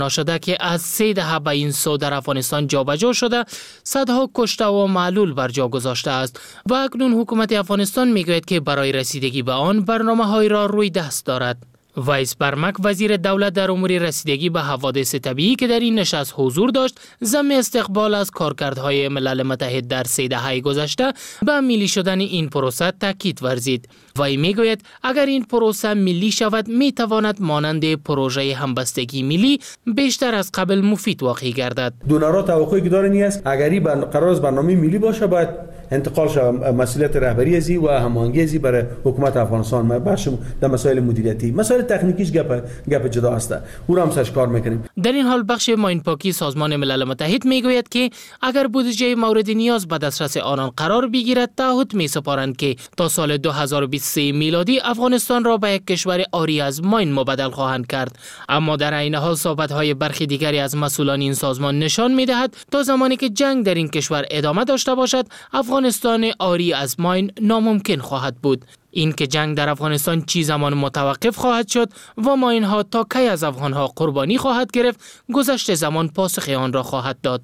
ناشده که از 3 دهه به این سو در افغانستان جابجا شده، صدها کشته و معلول بر جا گذاشته است و اکنون حکومت افغانستان میگوید که برای رسیدگی به آن برنامه‌های را روی دست دارد. وایس برمک وزیر دولت در امور رسیدگی به حوادث طبیعی که در این نشست حضور داشت، ضمن استقبال از کارکردهای ملل متحد در 3 دهه گذشته به ملی شدن این پروسه تاکید ورزید. وی میگوید اگر این پروسه ملی شود میتواند مانند پروژه همبستگی ملی بیشتر از قبل مفید واقع گردد. دونرها توقعی که دارن است اگری قرار است برنامه ملی باشه باید انتقال شود مسئولیت رهبری ازی و هماهنگی ازی برای حکومت افغانستان بخش در مسائل مدیریتی، مسائل تکنیکیش گپ جدا است، او را هم سرش کار میکنیم. در این حال بخش ماین پاکی سازمان ملل متحد میگوید که اگر بودجه مورد نیاز به دسترس آنان قرار بگیرد تعهد میسپارند که تا سال 2023 میلادی افغانستان را به یک کشور عاری از ماین مبدل خواهند کرد. اما در عین حال صحبت‌های برخی دیگری از مسئولان این سازمان نشان میدهد تا زمانی که جنگ در این کشور ادامه داشته باشد افغانستان عاری از ماین ناممکن خواهد بود. این که جنگ در افغانستان چی زمان متوقف خواهد شد و ماین‌ها تا کی از افغان‌ها قربانی خواهد گرفت، گذشت زمان پاسخ آن را خواهد داد.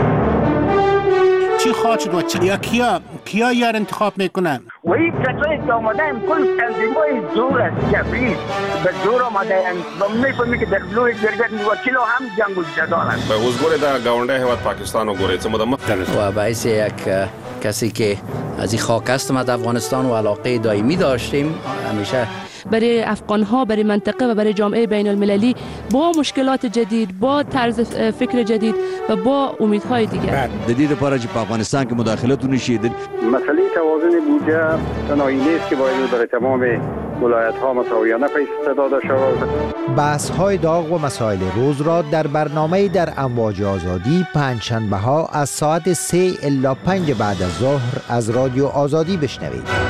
چی خواهد شد و یا کیا یار انتخاب میکنن؟ و این کسایی که آمدن کل تنظیم‌های زور است، جبری به زور آمدن و می‌فهمی که در لوی جرگت وکیل هم جنگ و جدال است. به وزگوری در گاونده هیواد پاکستان و گوری چه مدام و باعث یک کسی که از این خاک هستم از افغانستان و علاقه دائمی داشتیم همیشه برای افغان‌ها، برای منطقه و برای جامعه بین المللی با مشکلات جدید، با طرز فکر جدید و با امیدهای دیگر. جدید پاره چې په افغانستان کې مداخلتونه شي. مسئله توازن بودجه تنهایی نیست که باید در تمام ولایت‌ها مساویانه پیش داده شود. بحث‌های داغ و مسائل روز را در برنامه در امواج آزادی پنجشنبه‌ها از ساعت 3 الی 5 بعد از ظهر از رادیو آزادی بشنوید.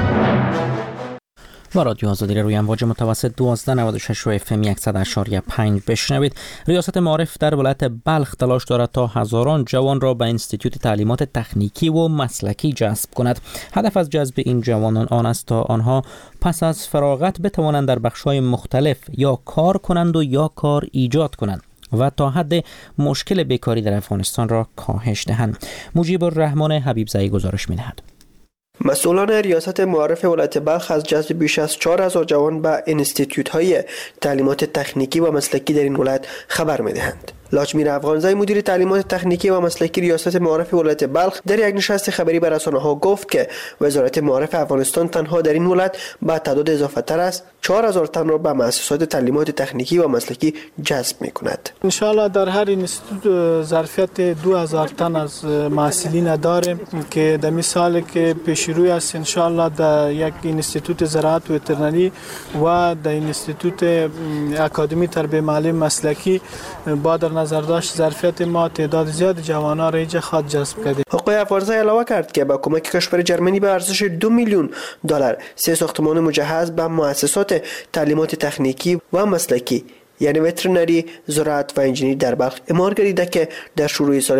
و رادیو آزادی روی امواج متوسط 1296 و FM 100.5 بشنوید. ریاست معارف در ولایت بلخ تلاش دارد تا هزاران جوان را به انستیتوت تعلیمات تکنیکی و مسلکی جذب کند. هدف از جذب این جوانان آن است تا آنها پس از فراغت بتوانند در بخش‌های مختلف یا کار کنند و یا کار ایجاد کنند و تا حد مشکل بیکاری در افغانستان را کاهش دهند. مجیب الرحمن حبیبزایی گزارش می‌دهد. مسئولان ریاست معارف ولایت بلخ از جذب بیش از 4000 جوان به انستیتوت‌های تعلیمات تکنیکی و مسلکی در این ولایت خبر می‌دهند. لاجمیر افغانزای مدیر تعلیمات تکنیکی و مسلکی ریاست معارف ولایت بلخ در یک نشست خبری به رسانه‌ها گفت که وزارت معارف افغانستان تنها در این ولایت با تعداد اضافه تر از 4000 تن را به مؤسسات تعلیمات تکنیکی و مسلکی جذب می‌کند. ان شاء الله در هر اینستیتوت ظرفیت 2000 تن از محصلین داریم که در مثال که پیش روی است ان شاء الله در یک اینستیتوت زراعت و وترنری و در اینستیتوت اکادمی تربیت معلم مسلکی با در نظر داشت ظرفیت ما تعداد زیاد جوانان را اینجا خواهد جذب کرد. آقای افغانزای علاوه کرد که با کمک کشور جرمنی به ارزش 2 میلیون دلار 3 ساختمان مجهز به مؤسسات تعلیمات تکنیکی و مسلکی یعنی وترنری، زراعت و انجینری در بلخ اعمار گردیده که در شروع سال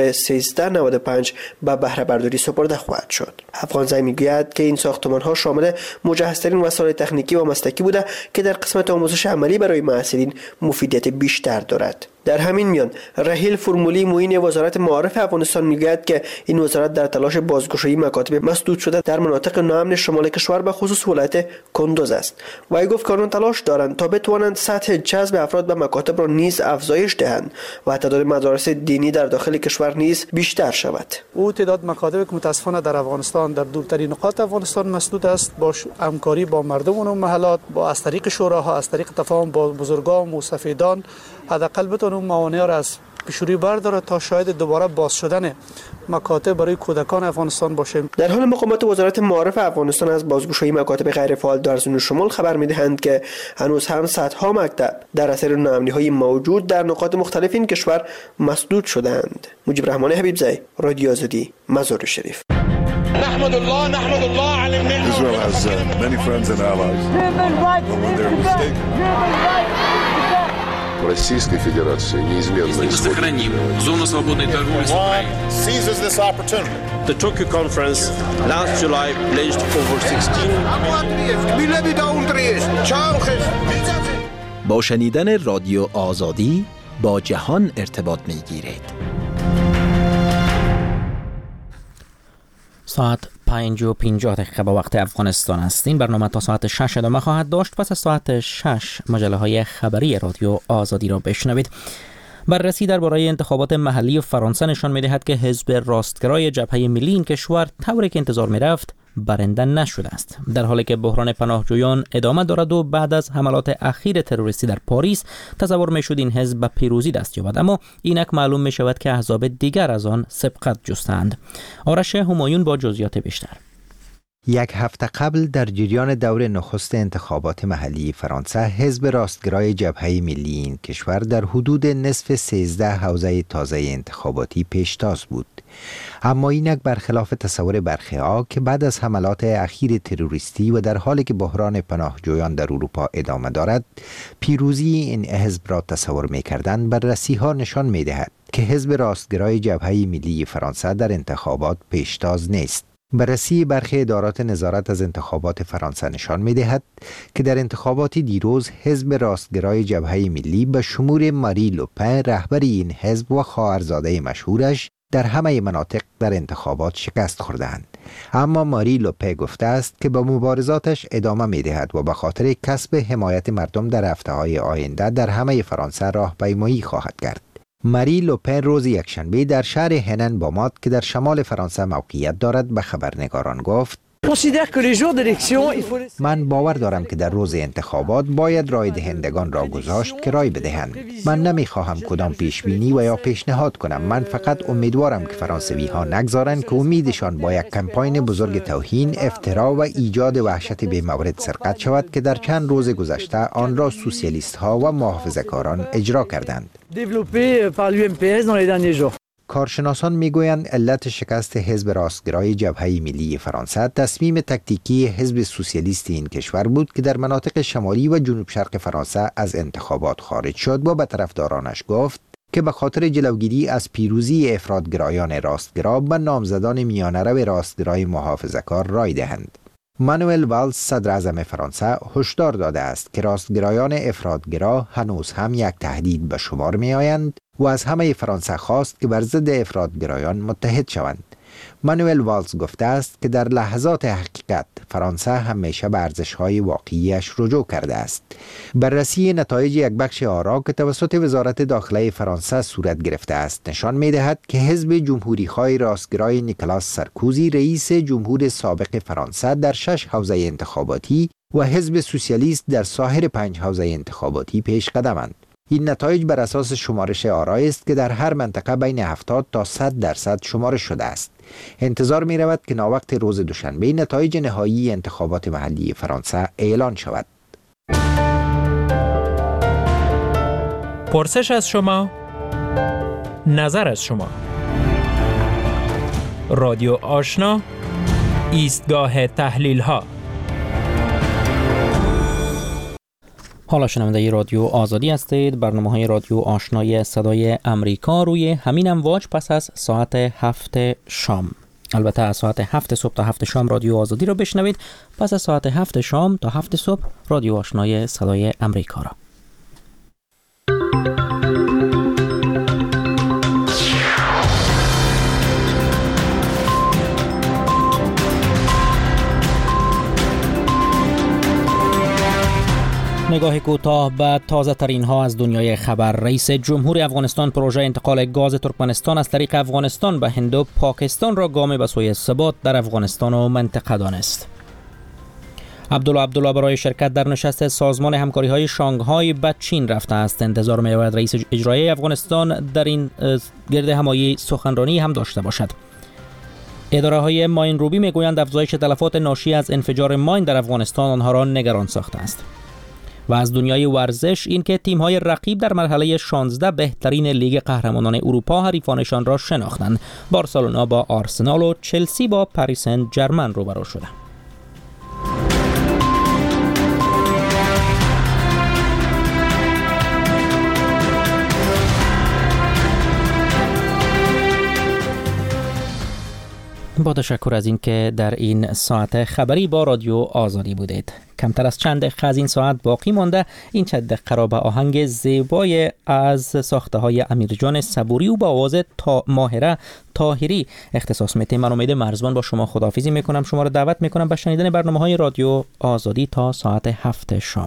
1395 به بهره برداری سپرده خواهد شد. افغانزای میگوید که این ساختمان‌ها شامل مجهزترین وسایل تکنیکی و مسلکی بوده که در قسمت آموزش عملی برای محصلین مفیدیت بیشتر دارد. در همین میان رحیل فرمولی معین وزارت معارف افغانستان میگوید که این وزارت در تلاش بازگشایی مکاتب مسدود شده در مناطق ناامن شمال کشور به خصوص ولایت کندوز است. وی گفت که آنان تلاش دارند تا بتوانند سطح جذب افراد به مکاتب را نیز افزایش دهند و تعداد مدارس دینی در داخل کشور نیز بیشتر شود. او تعداد مکاتب که متاسفانه در افغانستان در دورترین نقاط افغانستان مسدود است با همکاری با مردم و محلات با از طریق شوراها از طریق تفاهم با بزرگان و سفیدان حداقل بتونه موانع را از پیشروی برداره تا شاید دوباره باز شدن مکاتب برای کودکان افغانستان باشه. در حال مقامات وزارت معارف افغانستان از بازگشایی مکاتب غیر فعال در زون شمال خبر می‌دهند که هنوز هم صدها مکتب در اثر ناامنی‌های موجود در نقاط مختلف این کشور مسدود شدند. مجیب الرحمن حبیبزایی، رادیو آزادی، مزار شریف. نحمد الله على النعمة. Israel has many friends and allies. But when they're mistaken. Российской Федерации неизменно сохраним зону свободной торговли с Украиной. Seizes this opportunity. The Tokyo conference last July pledged over 16 با شنیدن رادیو آزادی با جهان ارتباط می‌گیرید. ساعت 5:50 به وقت افغانستان است. این برنامه تا ساعت 6 ادامه خواهد داشت. پس از ساعت 6 مجله خبری رادیو آزادی را بشنوید. بررسی درباره انتخابات محلی فرانسه نشان می‌دهد که حزب راستگرای جبهه ملی این کشور طوری که انتظار می‌رفت برنده نشده است، در حالی که بحران پناهجویان ادامه دارد و بعد از حملات اخیر تروریستی در پاریس تصور می‌شد این حزب به پیروزی دست یابد، اما اینک معلوم می‌شود که احزاب دیگر از آن سبقت جستند. آرش همایون با جزئیات بیشتر. یک هفته قبل در جریان دور نخست انتخابات محلی فرانسه، حزب راستگرای جبهه ملی این کشور در حدود نصف 13 حوزه تازه انتخاباتی پیشتاز بود. اما اینک برخلاف تصور برخی‌ها که بعد از حملات اخیر تروریستی و در حالی که بحران پناهجویان در اروپا ادامه دارد، پیروزی این حزب را تصور می‌کردند، بررسی‌ها نشان می‌دهد که حزب راستگرای جبهه ملی فرانسه در انتخابات پیشتاز نیست. بررسی برخی ادارات نظارت از انتخابات فرانسه نشان می‌دهد که در انتخابات دیروز حزب راستگرای جبهه ملی به شمول ماری لوپن رهبر این حزب و خواهرزاده مشهورش در همه مناطق در انتخابات شکست خوردند. اما ماری لوپن گفته است که به مبارزاتش ادامه می‌دهد و به خاطر کسب حمایت مردم در هفته‌های آینده در همه فرانسه راهپیمایی خواهد کرد. ماری لوپن روز یکشنبه در شهر هنن بامات که در شمال فرانسه موقعیت دارد به خبرنگاران گفت: من باور دارم که در روز انتخابات باید رای دهندگان را گذاشت که رای بدهند. من نمیخواهم کدام پیشبینی و یا پیشنهاد کنم. من فقط امیدوارم که فرانسوی ها نگذارند که امیدشان با یک کمپاین بزرگ توهین، افترا و ایجاد وحشت بی مورد سرقت شود که در چند روز گذشته آن را سوسیالیست ها و محافظه‌کاران اجرا کردند. کارشناسان میگویند علت شکست حزب راستگرای جبهه ملی فرانسه تصمیم تکتیکی حزب سوسیالیست این کشور بود که در مناطق شمالی و جنوب شرق فرانسه از انتخابات خارج شد و به طرفدارانش گفت که به خاطر جلوگیری از پیروزی افراطگرایان راستگرا به نامزدان میانه‌رو راستگرای محافظه‌کار رای دهند. مانوئل والز صدر اعظم فرانسه هشدار داده است که راستگرایان افراطگرا هنوز هم یک تهدید به شمار می آیند و از همه فرانسه خواست که بر ضد افراطگرایان متحد شوند. مانوئل والز گفته است که در لحظات حقیقت فرانسه همیشه به ارزش‌های واقعیش رجوع کرده است. بررسی نتایج یک بخش آرا که توسط وزارت داخله فرانسه صورت گرفته است نشان می‌دهد که حزب جمهوری‌خواه راستگرای نیکلاس سارکوزی رئیس جمهور سابق فرانسه در 6 حوزه انتخاباتی و حزب سوسیالیست در سایر 5 حوزه انتخاباتی پیش قدمند. این نتایج بر اساس شمارش آرای است که در هر منطقه بین 70 تا 100% شمارش شده است. انتظار می رود که ناوقت روز دوشنبه نتایج نهایی انتخابات محلی فرانسه اعلان شود. پرسش از شما، نظر از شما. رادیو آشنا، ایستگاه تحلیل ها. حالا شنونده رادیو آزادی هستید. برنامه‌های رادیو آشنای صدای امریکا روی همین امواج پس از ساعت 7 شام. البته از ساعت 7 صبح تا 7 شام رادیو آزادی رو بشنوید. پس از ساعت 7 شام تا 7 صبح رادیو آشنای صدای امریکا را. نگاه کوتاه به تازه ترین ها از دنیای خبر. رئیس جمهور افغانستان پروژه انتقال گاز ترکمنستان از طریق افغانستان به هند و پاکستان را گامی به سوی ثبات در افغانستان و منطقه دانست. عبدالله برای شرکت در نشست سازمان همکاری های شانگهای به چین رفته است. انتظار می‌رود رئیس اجرایی افغانستان در این گرد همایی سخنرانی هم داشته باشد. اداره های ماین روبی میگویند افزایش تلفات ناشی از انفجار ماین در افغانستان آنها را نگران ساخته است. و از دنیای ورزش این که تیم‌های رقیب در مرحله 16 بهترین لیگ قهرمانان اروپا حریفانشان را شناختند. بارسلونا با آرسنال و چلسی با پاریس سن ژرمن روبرو شدند. با تشکر از اینکه در این ساعت خبری با رادیو آزادی بودید. کمتر از چند دقیقه از این ساعت باقی مانده. این چند دقیقه را به آهنگ زیبای از ساخته های امیرجان صبوری و با آواز ماهره طاهری اختصاص میدیم. من امید مرزبان با شما خداحافظی میکنم. شما را دعوت میکنم به شنیدن برنامه‌های رادیو آزادی تا ساعت 7 شام.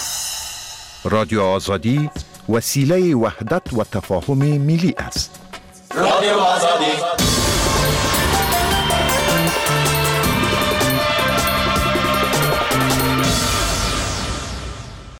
رادیو آزادی وسیله وحدت و تفاهم ملی است. رادیو آزادی.